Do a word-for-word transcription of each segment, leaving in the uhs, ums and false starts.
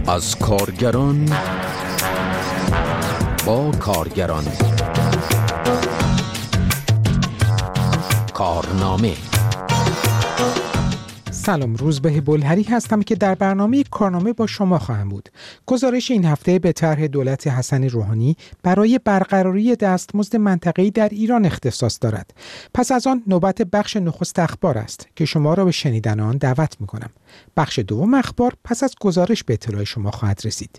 از کارگران با کارگران. کارنامه. سلام، روزبه بلهری هستم که در برنامه کارنامه با شما خواهم بود. گزارش این هفته به طرح دولت حسن روحانی برای برقراری دستمزد منطقه‌ای در ایران اختصاص دارد. پس از آن نوبت بخش نخست اخبار است که شما را به شنیدن آن دعوت می‌کنم. بخش دوم اخبار پس از گزارش به اطلاع شما خواهد رسید.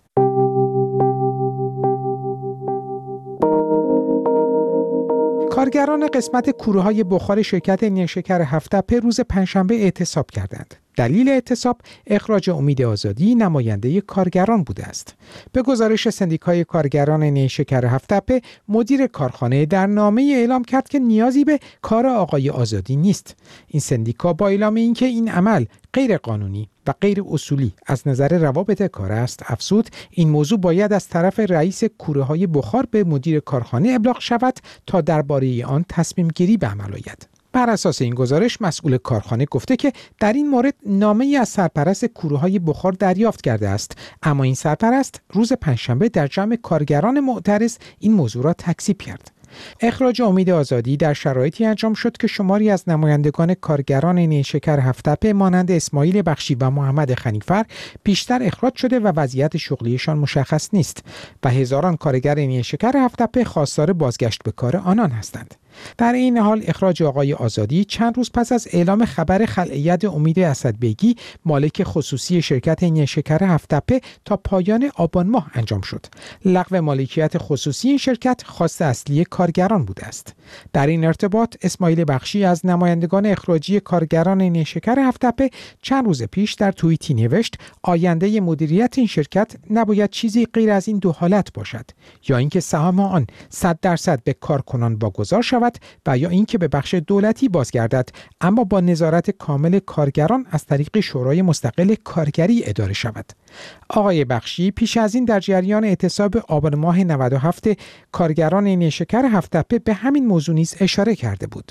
کارگران قسمت کوره‌های بخار شرکت نیشکر هفت‌تپه روز پنجشنبه اعتصاب کردند. دلیل اعتصاب اخراج امید آزادی نماینده کارگران بوده است. به گزارش سندیکای کارگران نیشکر هفت‌تپه، مدیر کارخانه در نامه اعلام کرد که نیازی به کار آقای آزادی نیست. این سندیکا با اعلام اینکه این عمل غیر قانونی و غیر اصولی از نظر روابط کار است، افزود این موضوع باید از طرف رئیس کوره‌های بخار به مدیر کارخانه ابلاغ شود تا درباره آن تصمیم گیری به عمل آید. بر اساس این گزارش مسئول کارخانه گفته که در این مورد نامه‌ای از سرپرست کوره‌های بخار دریافت کرده است، اما این سرپرست روز پنجشنبه در جمع کارگران معترض این موضوع را تکذیب کرد. اخراج امید آزادی در شرایطی انجام شد که شماری از نمایندگان کارگران نیشکر هفت‌تپه مانند اسماعیل بخشی و محمد خنیفر پیشتر اخراج شده و وضعیت شغلیشان مشخص نیست و هزاران کارگر نیشکر هفت‌تپه خواستار بازگشت به کار آنان هستند. در این حال اخراج آقای آزادی چند روز پس از اعلام خبر خلع امید اسدبیگی مالک خصوصی شرکت نیشکر هفت‌تپه تا پایان آبان ماه انجام شد. لغو مالکیت خصوصی این شرکت خواست اصلی کارگران بوده است. در این ارتباط اسماعیل بخشی از نمایندگان اخراجی کارگران نیشکر هفت‌تپه چند روز پیش در توییتی نوشت آینده مدیریت این شرکت نباید چیزی غیر از این دو حالت باشد، یا اینکه سهام آن صد درصد به کارکنان واگذار شود و یا اینکه به بخش دولتی بازگردد، اما با نظارت کامل کارگران از طریق شورای مستقل کارگری اداره شود. آقای بخشی پیش از این در جریان اعتصاب آبان ماه نود و هفت کارگران نیشکر هفت‌تپه به همین موضوع نیز اشاره کرده بود.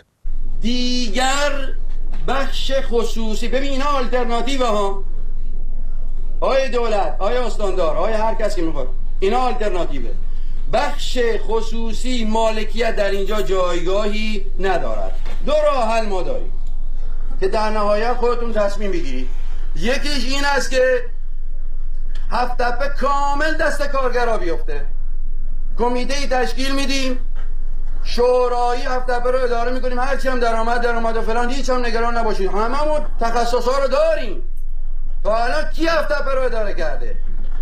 دیگر بخش خصوصی، ببین اینا آلترناتیو ها، آقای دولت، آقای استاندار، آقای هر کس که میخواد، اینا آلترناتیوه. بخش خصوصی مالکیت در اینجا جایگاهی ندارد. دو راه حل ما داریم که در نهایت خودتون تصمیم بگیرید. یکیش این است که هفت‌تپه کامل دست کارگرها بیفته، کمیته‌ای تشکیل میدیم، شورایی هفت‌تپه رو اداره میکنیم، هرچی هم درآمد درآمد و فلان، هیچ هم نگران نباشید، هممون تخصصا رو داریم. تا الان کی هفت‌تپه رو اداره کرده؟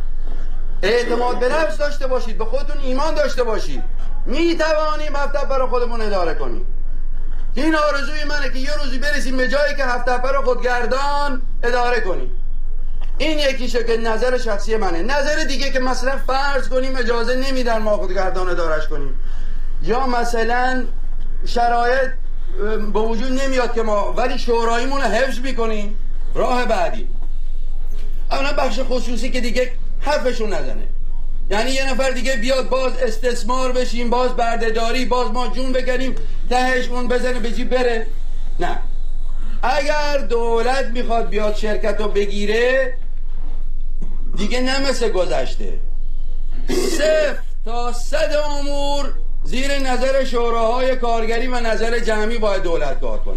اعتماد به نفس داشته باشید، به خودتون ایمان داشته باشید، می توانیم هفت‌تپه رو خودمون اداره کنیم. این آرزوی منه که یه روزی برسیم به جایی که هفت‌تپه رو خودگردان اداره کنیم. این یکیشه که نظر شخصی منه. نظر دیگه که مثلا فرض کنیم اجازه نمیدن ما خودگردان ادارهش کنیم، یا مثلا شرایط به وجود نمیاد که ما ولی شوراییمون رو حفظ میکنیم. راه بعدی اولا بخش خصوصی که دیگه حرفشون نزنه، یعنی یه نفر دیگه بیاد باز استثمار بشیم، باز بردهداری، باز ما جون بکنیم تهش اون بزنه به جیب بره. نه، اگر دولت میخواد بیاد شرکت رو بگیره دیگه نه مثل گذشته صفر تا صد امور زیر نظر شوراهای کارگری و نظر جمعی باید دولت کار کنه.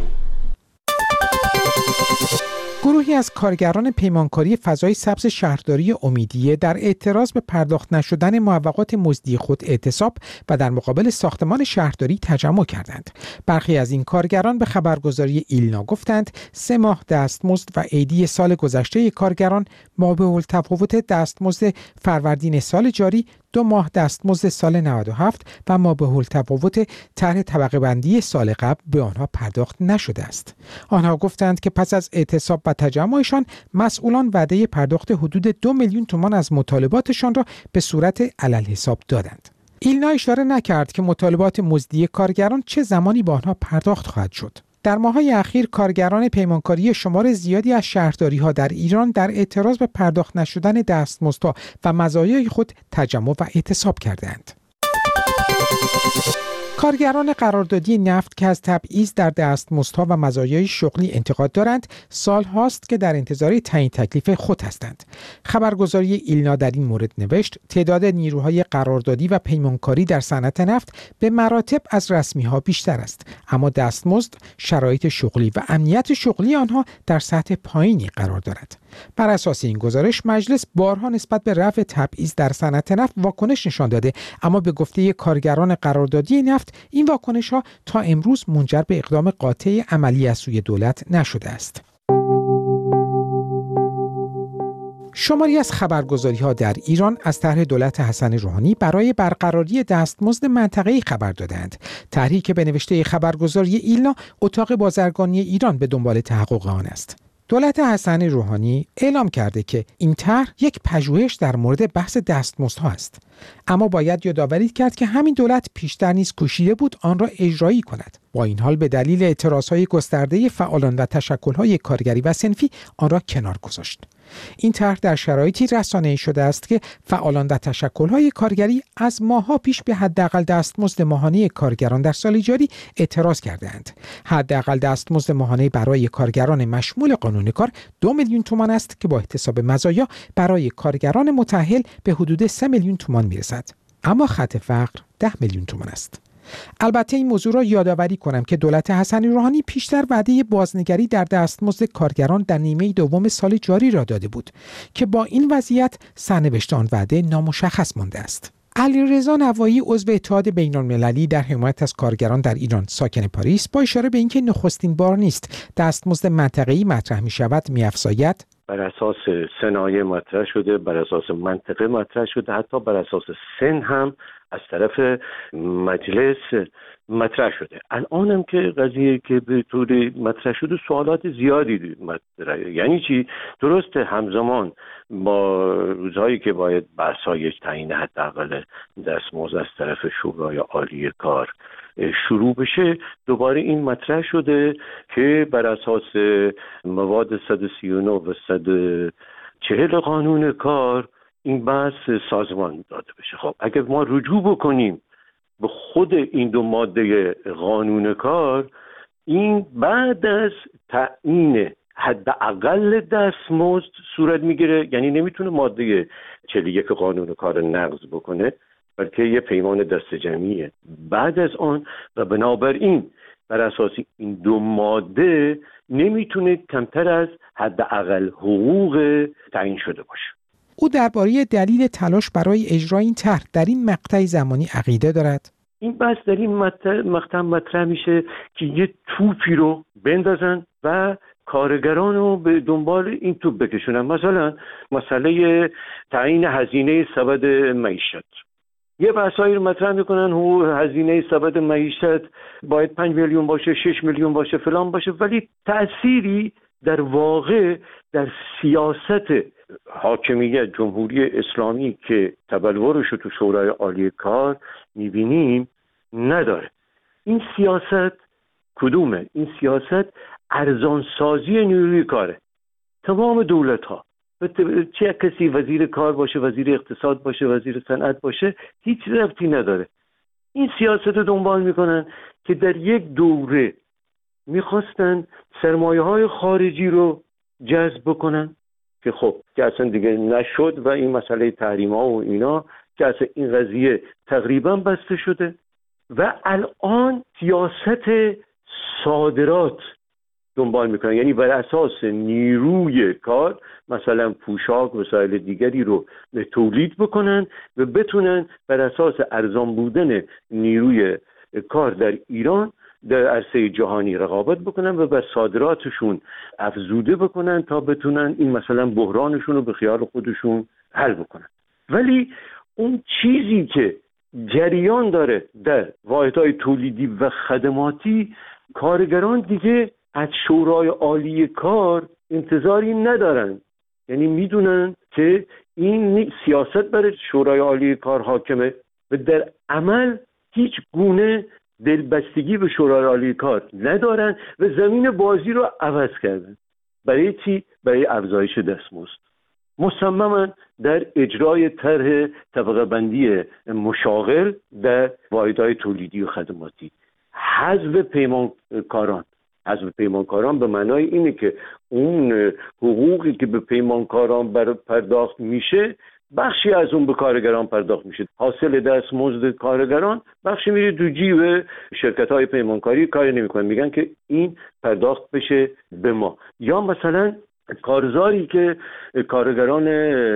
گروهی از کارگران پیمانکاری فضای سبز شهرداری امیدیه در اعتراض به پرداخت نشدن معوقات مزدی خود اعتصاب و در مقابل ساختمان شهرداری تجمع کردند. برخی از این کارگران به خبرگزاری ایلنا گفتند سه ماه دستمزد و عیدی سال گذشته کارگران مابع‌التفاوت دستمزد فروردین سال جاری، دو ماه دستمزد سال نود و هفت و مابع‌التفاوت طرح طبقه بندی سال قبل به آنها پرداخت نشده است. آنها گفتند که پس از اعتصاب و تجمعشان مسئولان وعده پرداخت حدود دو میلیون تومان از مطالباتشان را به صورت عللحساب دادند. ایلنا اشاره نکرد که مطالبات مزدی کارگران چه زمانی به آنها پرداخت خواهد شد. در ماه‌های اخیر کارگران پیمانکاری شمار زیادی از شهرداری‌ها در ایران در اعتراض به پرداخت نشدن دستمزدها و مزایای خود تجمع و اعتصاب کردند. کارگران قراردادی نفت که از تبعیض در دستمزدها و مزایای شغلی انتقاد دارند، سال هاست که در انتظار تعیین تکلیف خود هستند. خبرگزاری ایلنا در این مورد نوشت تعداد نیروهای قراردادی و پیمانکاری در صنعت نفت به مراتب از رسمی‌ها بیشتر است، اما دستمزد، شرایط شغلی و امنیت شغلی آنها در سطح پایینی قرار دارد. بر اساس این گزارش مجلس بارها نسبت به رفع تبعیض در صنعت نفت واکنش نشان داده، اما به گفته کارگران قراردادی نفت این واکنش‌ها تا امروز منجر به اقدام قاطع عملی از سوی دولت نشده است. شماری از خبرگزاری‌ها در ایران از طرح دولت حسن روحانی برای برقراری دستمزد منطقه‌ای خبر دادند. طرحی که به نوشته خبرگزاری ایلنا اتاق بازرگانی ایران به دنبال تحقق آن است. دولت حسن روحانی اعلام کرده که این طرح یک پژوهش در مورد بحث دستمزدها است، اما باید یادآوری کرد که همین دولت پیشتر نیز کوشیده بود آن را اجرایی کند. با این حال به دلیل اعتراضهای گسترده فعالان و تشکل‌های کارگری و صنفی آن را کنار گذاشت. این طرح در شرایطی رسانه‌ای شده است که فعالان و تشکل‌های کارگری از ماه‌ها پیش به حداقل دستمزد ماهانه کارگران در سال جاری اعتراض کردند. حداقل دستمزد ماهانه برای کارگران مشمول قانون کار دو میلیون تومان است که با احتساب مزایا برای کارگران متأهل به حدود سه میلیون تومان میرسد، اما خط فقر ده میلیون تومان است. البته این موضوع را یادآوری کنم که دولت حسن روحانی پیشتر وعده بازنگری در دستمزد کارگران در نیمه دوم سال جاری را داده بود که با این وضعیت سرنوشت آن وعده نامشخص مانده است. علیرضا نوایی عضو اتحاد بین‌المللی در حمایت از کارگران در ایران ساکن پاریس با اشاره به اینکه نخستین بار نیست دستمزد منطقه‌ای مطرح می‌شود می‌افزاید: بر اساس صنایع مطرح شده، بر اساس منطقه مطرح شده، حتی بر اساس سن هم از طرف مجلس مطرح شده. الانم که قضیه که به طور مطرح شده سوالات زیادی مطرحه. یعنی چی؟ درسته همزمان با روزهایی که باید بحث‌های تعیین حداقل دستمزد از طرف شورای عالی کار شروع بشه، دوباره این مطرح شده که بر اساس مواد صد و سی و نه و صد و چهل قانون کار این بحث سازمان داده بشه. خب اگر ما رجوع بکنیم به خود این دو ماده قانون کار، این بعد از تعیین حداقل دستمزد صورت میگیره، یعنی نمیتونه ماده چهل و یک قانون کار نقض بکنه، بلکه یه پیمان دست جمعیه بعد از آن، و بنابراین بر اساس این دو ماده نمیتونه کمتر از حداقل حقوق تعیین شده باشه. او درباره دلیل تلاش برای اجرای این طرح در این مقطع زمانی عقیده دارد. این بحث در این مقطع مطرح میشه که یه توپی رو بندازن و کارگران رو به دنبال این توپ بکشونن. مثلا مسئله تعیین هزینه سبد معیشت، یه بحثایی رو مطرح میکنن، هو هزینه سبد معیشت باید پنج میلیون باشه، شش میلیون باشه، فلان باشه، ولی تأثیری در واقع در سیاست حاکمیت جمهوری اسلامی که تبلورش رو تو شورای عالی کار میبینیم نداره. این سیاست کدومه؟ این سیاست ارزانسازی نیروی کاره. تمام دولت ها، چه کسی وزیر کار باشه، وزیر اقتصاد باشه، وزیر صنعت باشه، هیچ ربطی نداره. این سیاست رو دنبال میکنن که در یک دوره میخواستن سرمایه های خارجی رو جذب بکنن که خب که اصلا دیگه نشد و این مسئله تحریم ها و اینا که اصلا این قضیه تقریبا بسته شده و الان سیاست صادرات دنبال میکنن، یعنی بر اساس نیروی کار مثلا پوشاک و وسایل دیگری رو به تولید بکنن و بتونن بر اساس ارزان بودن نیروی کار در ایران در عرصه جهانی رقابت بکنن و بر صادراتشون افزوده بکنن تا بتونن این مثلا بحرانشون رو به خیال خودشون حل بکنن. ولی اون چیزی که جریان داره در واحدهای تولیدی و خدماتی، کارگران دیگه از شورای عالی کار انتظاری ندارن، یعنی میدونن که این سیاست برای شورای عالی کار حاکمه و در عمل هیچ گونه دلبستگی به شورای عالی کار ندارن و زمین بازی رو عوض کردن. برای چی؟ برای افزایش دستمزد. مصمماً در اجرای طرح طبقه بندی مشاغل در واحدهای تولیدی و خدماتی. حذف پیمانکاران حذف پیمانکاران به معنای اینه که اون حقوقی که به پیمانکاران بر پرداخت میشه بخشی از اون به کارگران پرداخت میشه. حاصل دستمزد کارگران بخشی میره تو جیب شرکت‌های پیمانکاری، کاری نمی‌کنن، میگن که این پرداخت بشه به ما. یا مثلا کارزاری که کارگران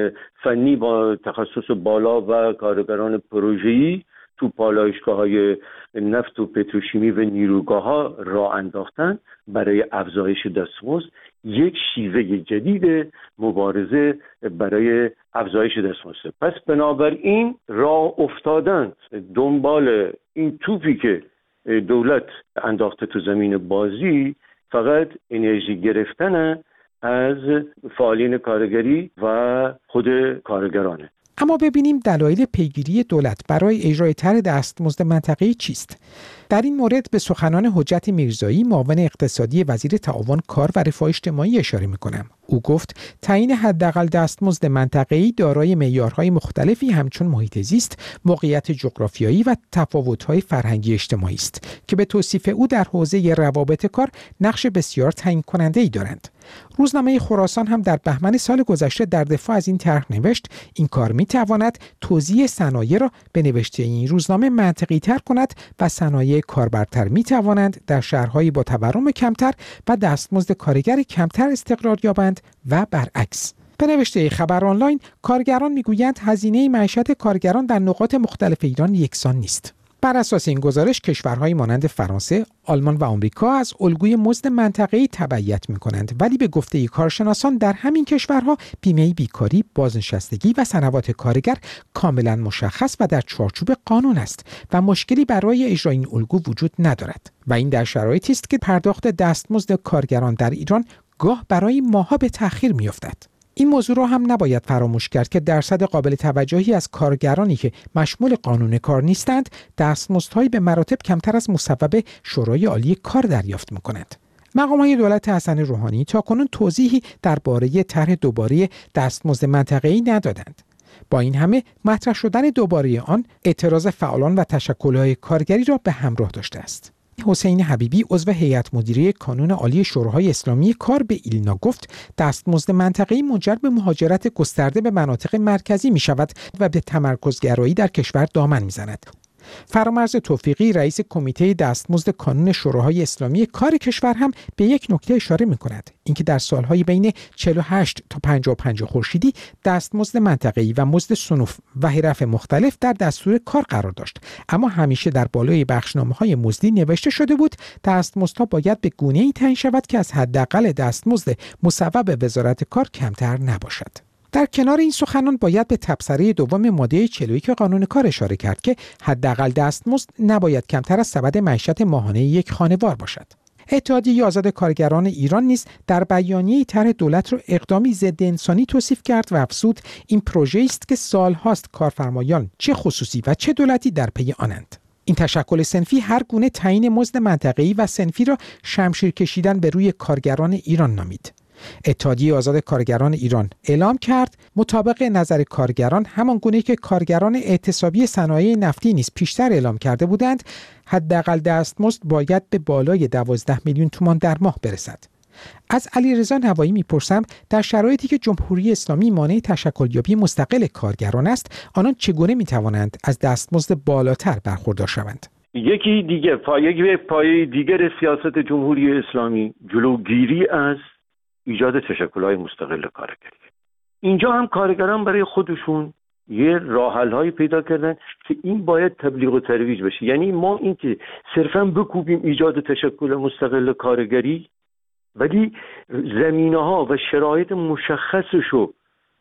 فنی با تخصص بالا و کارگران پروژه‌ای تو پالایشگاه‌های نفت و پتروشیمی و نیروگاه‌ها راه انداختن برای افزایش دستمزد، یک شیوه جدید مبارزه برای افزایش دستمزد. پس بنابراین راه افتادن دنبال این توپی که دولت انداخته تو زمین بازی فقط انرژی گرفتن از فعالین کارگری و خود کارگرانه. اما ببینیم دلایل پیگیری دولت برای اجرای طرح دستمزد منطقه‌ای چیست؟ در این مورد به سخنان حجت میرزایی، معاون اقتصادی وزیر تعاون کار و رفاه اجتماعی اشاره می‌کنم. او گفت تعیین حداقل دستمزد منطقه‌ای دارای معیارهای مختلفی همچون محیط زیست، موقعیت جغرافیایی و تفاوت‌های فرهنگی اجتماعی است که به توصیف او در حوزه روابط کار نقش بسیار تعیین کننده‌ای دارند. روزنامه خراسان هم در بهمن سال گذشته در دفاع از این طرح نوشت این کار می‌تواند توزیع صنایع را به نوشته این روزنامه منطقی‌تر کند و صنایع کاربرتر می‌توانند در شهرهای با تورم کمتر و دستمزد کارگر کمتر استقرار یابند و برعکس. به نوشته خبر آنلاین، کارگران میگویند هزینه معیشت کارگران در نقاط مختلف ایران یکسان نیست. بر اساس این گزارش کشورهای مانند فرانسه، آلمان و آمریکا از الگوی مزد منطقه‌ای تبعیت می‌کنند، ولی به گفته کارشناسان در همین کشورها بیمه بیکاری، بازنشستگی و سنوات کارگر کاملا مشخص و در چارچوب قانون است و مشکلی برای اجرای این الگو وجود ندارد و این در شرایطی است که پرداخت دستمزد کارگران در ایران گاه برای ماه‌ها به تأخیر می‌افتد. این موضوع را هم نباید فراموش کرد که درصد قابل توجهی از کارگرانی که مشمول قانون کار نیستند دستمزدهایی به مراتب کمتر از مصوب شورای عالی کار دریافت می‌کنند. مقام‌های دولت حسن روحانی تاکنون توضیحی درباره طرح دوباره دستمزد منطقه‌ای ندادند. با این همه مطرح شدن دوباره آن اعتراض فعالان و تشکل‌های کارگری را به همراه داشته است. حسین حبیبی عضو هیئت مدیره کانون عالی شوراهای اسلامی کار به ایلنا گفت دستمزد منطقه‌ای منجر به مهاجرت گسترده به مناطق مرکزی می شود و به تمرکزگرایی در کشور دامن می زند. فرامرز توفیقی رئیس کمیته دستمزد کانون شوراهای اسلامی کار کشور هم به یک نکته اشاره می‌کند، اینکه در سالهای بین چهل و هشت تا پنجاه و پنج خورشیدی دستمزد منطقه‌ای و مزد صنوف و حرف مختلف در دستور کار قرار داشت، اما همیشه در بالای بخشنامه‌های مزدی نوشته شده بود دستمزدها باید به گونه‌ای تعیین شود که از حداقل دستمزد مصوب وزارت کار کمتر نباشد. در کنار این سخنان باید به تبصره دوم ماده چهل و یک قانون کار اشاره کرد که حداقل دستمزد نباید کمتر از سبد معیشت ماهانه یک خانوار باشد. اتحادیه آزاد کارگران ایران نیز در بیانیه طرح دولت را اقدامی ضد انسانی توصیف کرد و افزود این پروژه است که سالهاست کارفرمایان چه خصوصی و چه دولتی در پی آنند. این تشکل صنفی هر گونه تعیین مزد منطقه‌ای و صنفی را شمشیر کشیدن به روی کارگران ایران نامید. اتحادیه آزاد کارگران ایران اعلام کرد مطابق نظر کارگران همان گونه که کارگران اعتصابی صنایع نفتی نیز پیشتر اعلام کرده بودند حداقل دستمزد باید به بالای دوازده میلیون تومان در ماه برسد. از علیرضا نوایی میپرسم در شرایطی که جمهوری اسلامی مانع تشکلیابی مستقل کارگران است آنان چگونه میتوانند از دستمزد بالاتر برخوردار شوند؟ یکی دیگه پایه پایه دیگر سیاست جمهوری اسلامی جلوگیری از ایجاد تشکل‌های مستقل کارگری. اینجا هم کارگران برای خودشون یه راه‌حل‌هایی پیدا کردن که این باید تبلیغ و ترویج بشه. یعنی ما این که صرفاً بکوبیم ایجاد تشکل مستقل کارگری ولی زمینه‌ها و شرایط مشخصشو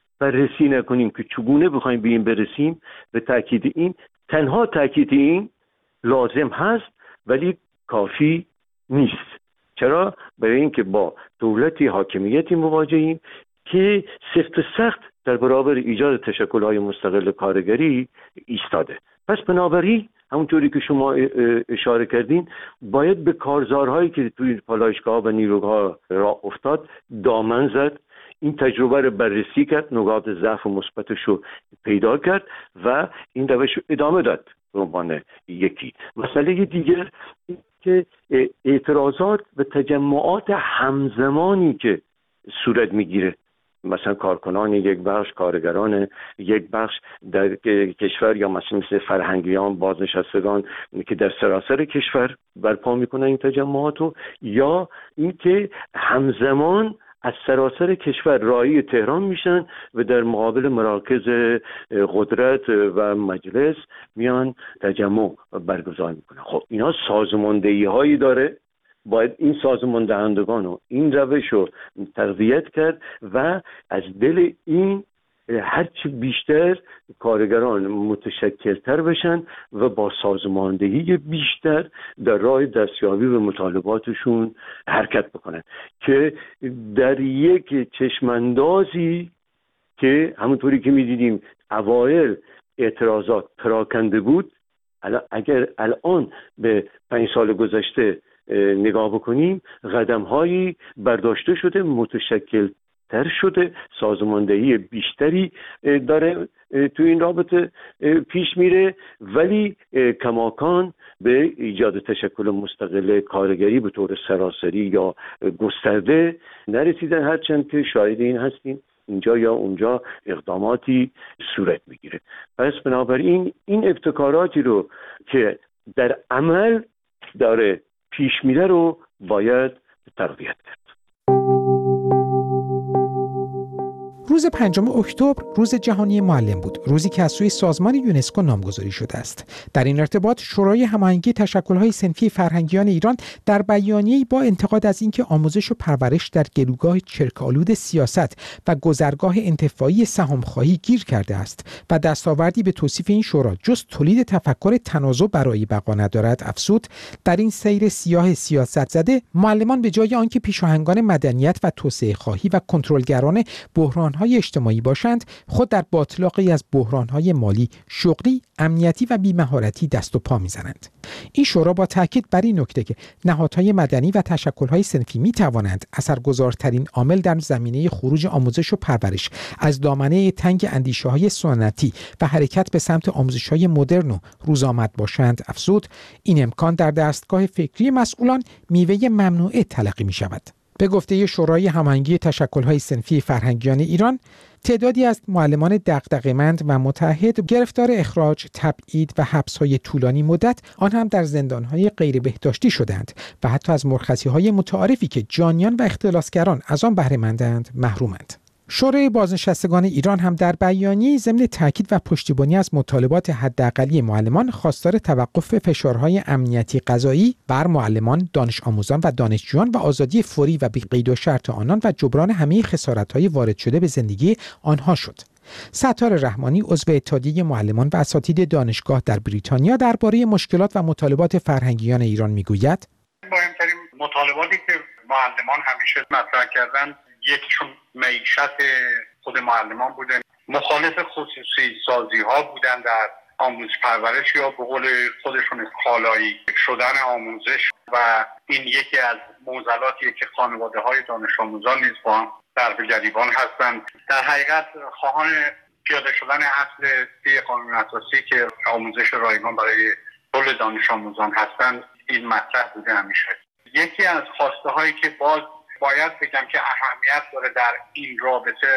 بررسی نکنیم که چگونه بخوایم به این برسیم، به تاکید این تنها تاکید این لازم هست ولی کافی نیست. چرا؟ برای اینکه با دولتی حاکمیتی مواجهیم که سفت و سخت در برابر ایجاد تشکل‌های مستقل کارگری ایستاده. پس بنابراین همونطوری که شما اشاره کردین باید به کارزارهایی که توی پالایشگاه و نیروگاه راه افتاد دامن زد. این تجربه رو بررسی کرد، نقاط ضعف و مثبتش رو پیدا کرد و این روش رو ادامه داد به عنوان یکی. مسئله دیگر که اعتراضات به تجمعات همزمانی که صورت میگیره، مثلا کارکنان یک بخش، کارگران یک بخش در کشور، یا مثلا مثل فرهنگیان، بازنشستگان که در سراسر کشور برپا میکنن این تجمعاتو، یا اینکه همزمان از سراسر کشور راهی تهران میشن و در مقابل مراکز قدرت و مجلس میان تجمع برگزار میکنن. خب اینا سازماندهی هایی داره، باید این سازمان دهندگان رو این روش رو تقویت کرد و از دل این هرچی بیشتر کارگران متشکلتر بشن و با سازماندهی بیشتر در راه دستیابی به مطالباتشون حرکت بکنن که در یک چشماندازی که همونطوری که می‌دیدیم اوایل اعتراضات پراکنده بود، اگر الان به پنج سال گذشته نگاه بکنیم قدم‌هایی برداشته شده، متشکل تر شده، سازماندهی بیشتری داره تو این رابطه پیش میره، ولی کماکان به ایجاد تشکل مستقل کارگری به طور سراسری یا گسترده نرسیدن، هرچند که شاهد این هستیم اینجا یا اونجا اقداماتی صورت میگیره. پس بنابراین این ابتکاراتی رو که در عمل داره پیش میره رو باید تقویت کرد. روز پنجم اکتبر روز جهانی معلم بود، روزی که از سوی سازمان یونسکو نامگذاری شده است. در این ارتباط شورای هماهنگی تشکل‌های صنفی فرهنگیان ایران در بیانیه‌ای با انتقاد از اینکه آموزش و پرورش در گلوگاه چرک‌آلود سیاست و گذرگاه انتفاعی سهام‌خواهی گیر کرده است و دستاوردی به توصیف این شورا جز تولید تفکر تنازع برای بقا ندارد افزود، در این سیر سیاه سیاست زده معلمان به جای آنکه پیشاهنگان مدنیت و توسعه خواهی و کنترلگران بحران‌های اجتماعی باشند، خود در باتلاقی از بحران‌های مالی، شغلی، امنیتی و بی‌مهارتی دست و پا می‌زنند. این شورا با تاکید بر این نکته که نهادهای مدنی و تشکل‌های صنفی می‌توانند اثرگذارترین عامل در زمینه خروج آموزش و پرورش از دامنه تنگ اندیشه‌های سنتی و حرکت به سمت آموزش‌های مدرن و روزآمد باشند افزود، این امکان در دستگاه فکری مسئولان میوه ممنوعه تلقی می‌شود. به گفته شورای هماهنگی تشکل‌های صنفی فرهنگیان ایران، تعدادی از معلمان دغدغه‌مند و متعهد گرفتار اخراج، تبعید و حبس‌های طولانی مدت، آن هم در زندان‌های غیر بهداشتی شدند و حتی از مرخصی‌های متعارفی که جانیان و اختلاسگران از آن بهره مندند محرومند. شورای بازنشستگان ایران هم در بیانیه‌ای ضمن تاکید و پشتیبانی از مطالبات حداقلی معلمان خواستار توقف فشارهای امنیتی قضایی بر معلمان، دانش آموزان و دانشجویان و آزادی فوری و بی قید و شرط آنان و جبران همه خسارت‌های وارد شده به زندگی آنها شد. ستار رحمانی عضو اتحادیه معلمان و اساتید دانشگاه در بریتانیا درباره مشکلات و مطالبات فرهنگیان ایران میگوید: مهمترین مطالباتی که معلمان همیشه مطرح کردن، یکیشون معیشت خود معلمان بوده، مخالف خصوصی سازی ها بودن در آموزش پرورش یا به قول خودشون کالایی شدن آموزش، و این یکی از معضلاتیه که خانواده های دانش آموزان نیز با هم در گریبان هستند. در حقیقت خواهان پیاده شدن اصل سی قانون اساسی که آموزش رایگان برای کل دانش آموزان هستند این مطرح بوده همیشه. یکی از خواسته هایی که باز باید بگم که اهمیت داره در این رابطه،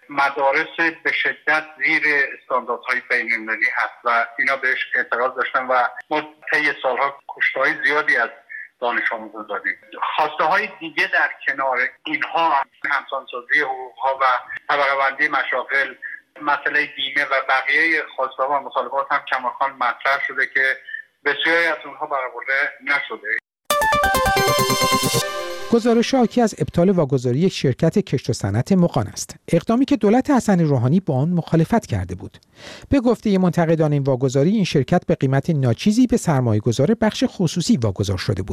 مدارس به شدت زیر استانداردهای بین‌المللی هست و اینا بهش اعتراض داشتن و ما طی سالها کشته‌های زیادی از دانش آموزان دادیم. خواسته های دیگه در کنار اینها همسانسازی حقوق‌ها و طبقه بندی مشاغل، مسئله بیمه و بقیه خواسته ها و مطالبات هم کماکان مطرح شده که بسیاری از اونها برآورده نشده. گزارش حاکی از ابطال واگذاری یک شرکت کشت و صنعت مغان است، اقدامی که دولت حسن روحانی با آن مخالفت کرده بود. به گفته منتقدان این واگذاری، این شرکت به قیمت ناچیزی به سرمایه‌گذار بخش خصوصی واگذار شده بود.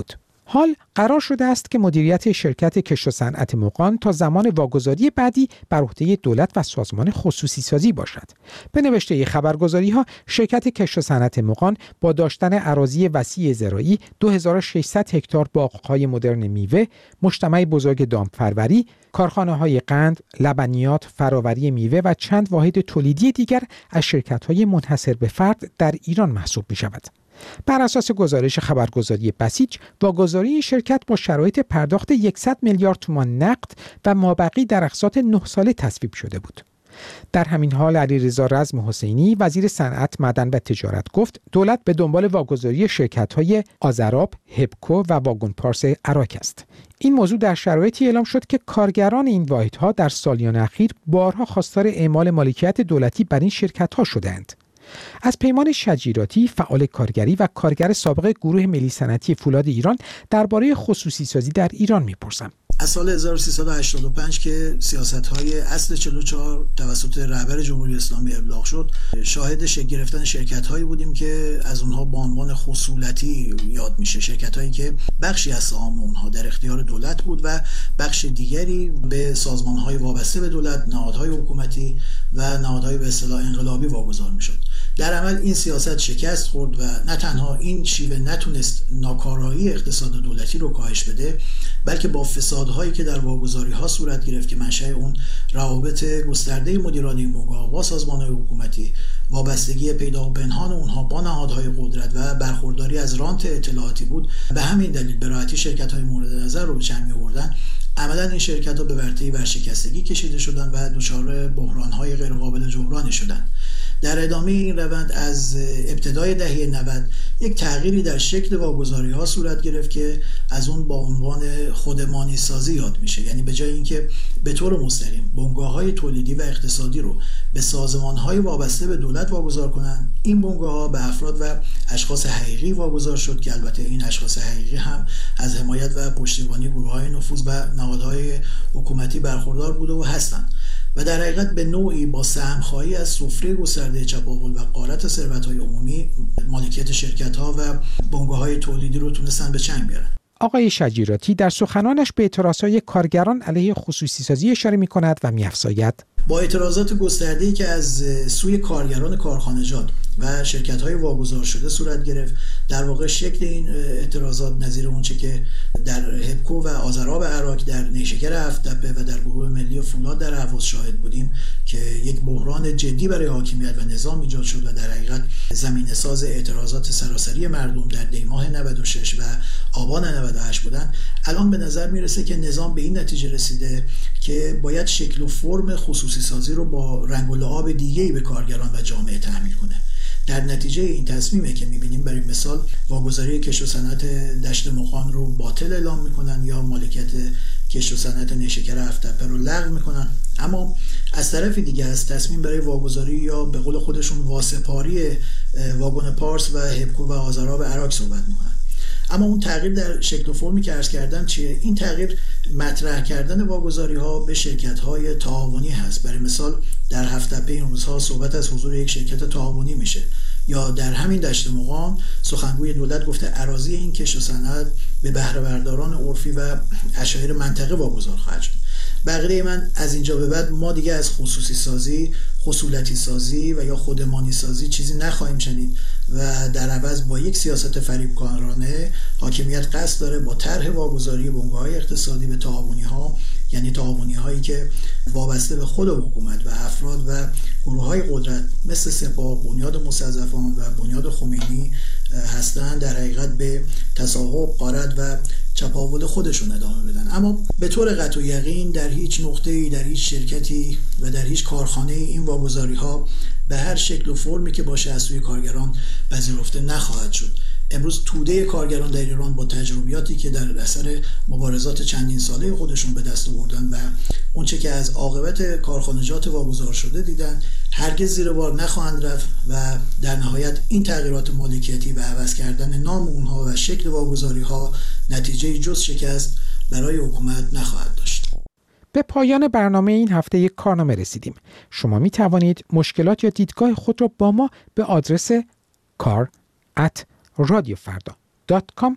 حال قرار شده است که مدیریت شرکت کشت و صنعت مغان تا زمان واگذاری بعدی بر عهده دولت و سازمان خصوصی سازی باشد. به نوشته خبرگزاری‌ها، شرکت کشت و صنعت مغان با داشتن اراضی وسیع زراعی، دو هزار و ششصد هکتار باغ‌های مدرن میوه، مجتمع بزرگ دامپروری، کارخانه‌های قند، لبنیات، فراوری میوه و چند واحد تولیدی دیگر از شرکت‌های منحصر به فرد در ایران محسوب می‌شود. بر اساس گزارش خبرگزاری بسیج، واگذاری این شرکت با شرایط پرداخت صد میلیارد تومان نقد و مابقی در اقساط نه ساله تصویب شده بود. در همین حال علیرضا رزم حسینی وزیر صنعت، معدن و تجارت گفت دولت به دنبال واگذاری شرکت‌های آذراب، هپکو و واگن پارس اراک است. این موضوع در شرایطی اعلام شد که کارگران این واحدها در سالیان اخیر بارها خواستار اعمال مالکیت دولتی بر این شرکت‌ها شدند. از پیمان شجیراتی، فعال کارگری و کارگر سابق گروه ملی صنعتی فولاد ایران درباره خصوصی سازی در ایران می‌پرسم. از سال هزار و سیصد و هشتاد و پنج که سیاست‌های اصل چهل و چهار توسط رهبر جمهوری اسلامی ابلاغ شد، شاهد شکل گرفتن شرکت‌هایی بودیم که از اونها با عنوان خصولتی یاد میشه، شرکت‌هایی که بخشی از سهام اونها در اختیار دولت بود و بخش دیگری به سازمان‌های وابسته به دولت، نهادهای حکومتی و نهادهای به اصطلاح انقلابی واگذار میشد. در عمل این سیاست شکست خورد و نه تنها این شیوه نتونست ناکارایی اقتصاد دولتی رو کاهش بده، بلکه با فسادهایی که در واگذاری‌ها صورت گرفت که منشأ اون روابط گسترده مدیران این بنگاه با سازمان‌های حکومتی، وابستگی پیدا و پنهان اونها با نهادهای قدرت و برخورداری از رانت اطلاعاتی بود، به همین دلیل به راحتی شرکت‌های مورد نظر رو به چنگ می‌آوردن. عملاً این شرکت‌ها به ورطه ورشکستگی کشیده شدند و دچار بحران‌های غیرقابل جبرانی شدند. در ادامه این روند از ابتدای دهه نود یک تغییری در شکل واگذاری‌ها صورت گرفت که از اون با عنوان خودمانی سازی یاد میشه. یعنی به جای اینکه به طور مستقیم بنگاه‌های تولیدی و اقتصادی رو به سازمان‌های وابسته به دولت واگذار کنند، این بنگاه‌ها به افراد و اشخاص حقیقی واگذار شد که البته این اشخاص حقیقی هم از حمایت و پشتیبانی گروه‌های نفوذ و نهادهای حکومتی برخوردار بوده و هستند و در حقیقت به نوعی با سهم‌خواهی از سفره گسترده چپاول و غارت ثروت‌های عمومی مالکیت شرکت‌ها و بنگاه‌های تولیدی رو تونستن به چنگ بیارن. آقای شجیراتی در سخنانش به اعتراضهای کارگران علیه خصوصی سازی اشاره می‌کند و می‌افزاید: با اعتراضات گسترده‌ای که از سوی کارگران کارخانجات و شرکت‌های واگذار شده صورت گرفت، در واقع شکل این اعتراضات نظیر اونچه که در هپکو و آذراب اراک، در نیشکر هفت‌تپه و در گروه ملی فولاد در اهواز شاهد بودیم که یک بحران جدی برای حاکمیت و نظام ایجاد شد و در حقیقت زمینه‌ساز اعتراضات سراسری مردم در دی‌ماه نود و شش و آبان نود و هشت بودن. الان به نظر میرسه که نظام به این نتیجه رسیده که باید شکل و فرم خصوصی سازی رو با رنگ و لعاب دیگه‌ای به کارگران و جامعه تحمیل کنه. در نتیجه این تصمیمه که می‌بینیم برای مثال واگذاری کشت و صنعت دشت مغان رو باطل اعلام میکنن یا مالکیت کشت و صنعت نیشکر هفت‌تپه رو لغو میکنن، اما از طرف دیگه از تصمیم برای واگذاری یا به قول خودشون واسپاری واگن پارس و هپکو و آذراب اراک صحبت میکنن. اما اون تغییر در شکل و فرمی که عرض کردم چیه؟ این تغییر مطرح کردن واگذاری ها به شرکت های تعاونی هست. برای مثال در هفت‌تپه این روزها صحبت از حضور یک شرکت تعاونی میشه، یا در همین دشت مغان سخنگوی دولت گفته اراضی این کشت و صنعت به بهره برداران عرفی و اشایر منطقه واگذار خواهد شد. بقیه من از اینجا به بعد ما دیگه از خصوصی سازی، خصولتی سازی و یا خودمانی سازی چیزی نخواهیم شنید و در عوض با یک سیاست فریبکارانه حاکمیت قصد داره با طرح واگذاری بنگاه‌های اقتصادی به تعاونی‌ها، یعنی تعاونی‌هایی که وابسته به خود حکومت و افراد و گروه‌های قدرت مثل سپاه، بنیاد مستضعفان و بنیاد خمینی هستند، در حقیقت به تصاحب، غارت و چپاول خودشون ادامه بدن. اما به طور قطع و یقین در هیچ نقطه‌ای، در هیچ شرکتی و در هیچ کارخانه‌ای این واگذاری‌ها به هر شکل و فرمی که باشه از سوی کارگران پذیرفته نخواهد شد. امروز توده کارگران در ایران با تجربیاتی که در اثر مبارزات چندین ساله خودشون به دست آوردن و اونچه که از عاقبت کارخانجات واگذار شده دیدن، هرگز زیر بار نخواهند رفت و در نهایت این تغییرات مالکیتی و عوض کردن نام اونها و شکل واگذاری‌ها نتیجه جز شکست برای حکومت نخواهد داشت. به پایان برنامه این هفته یک کارنامه رسیدیم. شما می توانید مشکلات یا دیدگاه خود را با ما به آدرس کار ات رادیو فردا دات کام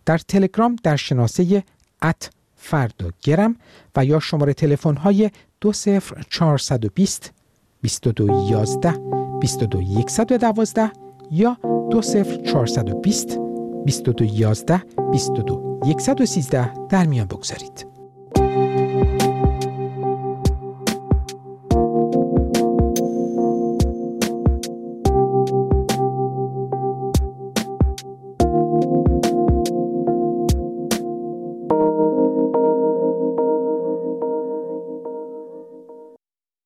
در تلگرام در شناسه ات فرداگرم و یا شماره تلفن های دو صفر چهارصد و بیست بیست و دو یازده بیست و دو صد و دوازده یا دو صفر چهارصد و بیست بیست و دو یازده بیست و دو صد و سیزده در میان بگذارید.